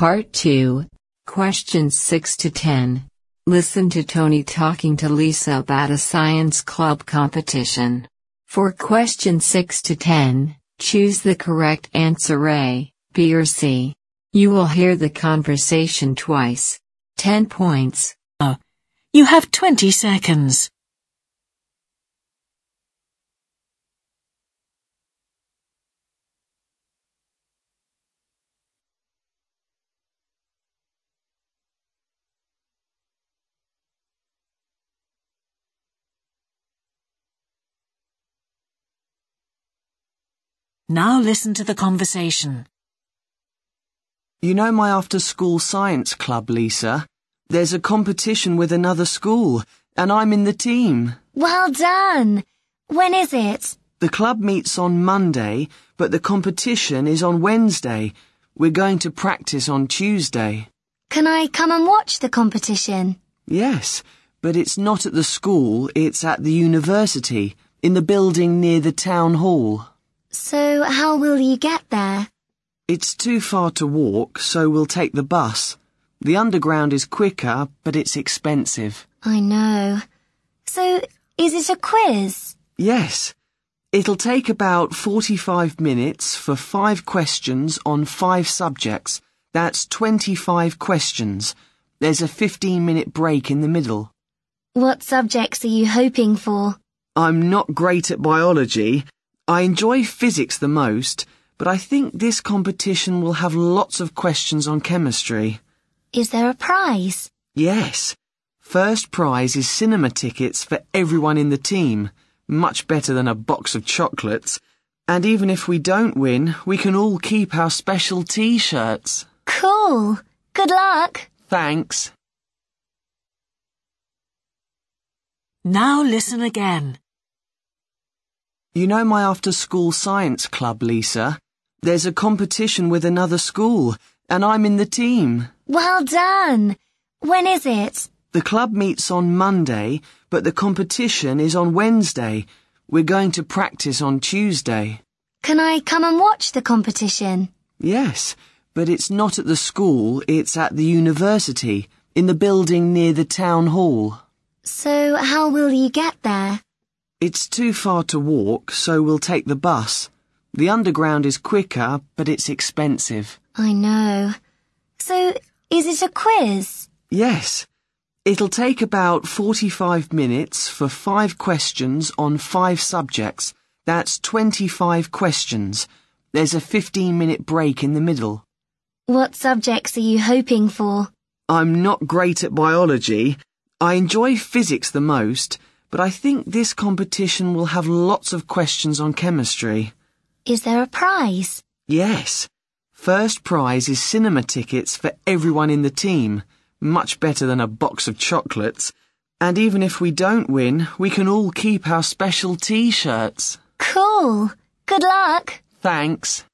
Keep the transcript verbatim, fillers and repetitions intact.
Part two. Questions six to ten. Listen to Tony talking to Lisa about a science club competition. For questions six to ten, choose the correct answer A, B or C. You will hear the conversation twice. ten points. You have twenty seconds. Now listen to the conversation. You know my after-school science club, Lisa? There's a competition with another school, and I'm in the team. Well done! When is it? The club meets on Monday, but the competition is on Wednesday. We're going to practice on Tuesday. Can I come and watch the competition? Yes, but it's not at the school, it's at the university, in the building near the town hall. So how will you get there? It's too far to walk, so we'll take the bus. The underground is quicker, but it's expensive. I know. So, is it a quiz? Yes. It'll take about forty-five minutes for five questions on five subjects. That's twenty-five questions. There's a fifteen-minute break in the middle. What subjects are you hoping for? I'm not great at biology. I enjoy physics the most, but I think this competition will have lots of questions on chemistry. Is there a prize? Yes. First prize is cinema tickets for everyone in the team. Much better than a box of chocolates. And even if we don't win, we can all keep our special t-shirts. Cool. Good luck. Thanks. Now listen again. You know my after-school science club, Lisa? There's a competition with another school, and I'm in the team. Well done! When is it? The club meets on Monday, but the competition is on Wednesday. We're going to practice on Tuesday. Can I come and watch the competition? Yes, but it's not at the school, it's at the university, in the building near the town hall. So how will you get there? It's too far to walk, so we'll take the bus. The underground is quicker, but it's expensive. I know. So, is it a quiz? Yes. It'll take about forty-five minutes for five questions on five subjects. That's twenty-five questions. There's a fifteen-minute break in the middle. What subjects are you hoping for? I'm not great at biology. I enjoy physics the most, but I think this competition will have lots of questions on chemistry. Is there a prize? Yes. First prize is cinema tickets for everyone in the team. Much better than a box of chocolates. And even if we don't win, we can all keep our special t-shirts. Cool. Good luck. Thanks.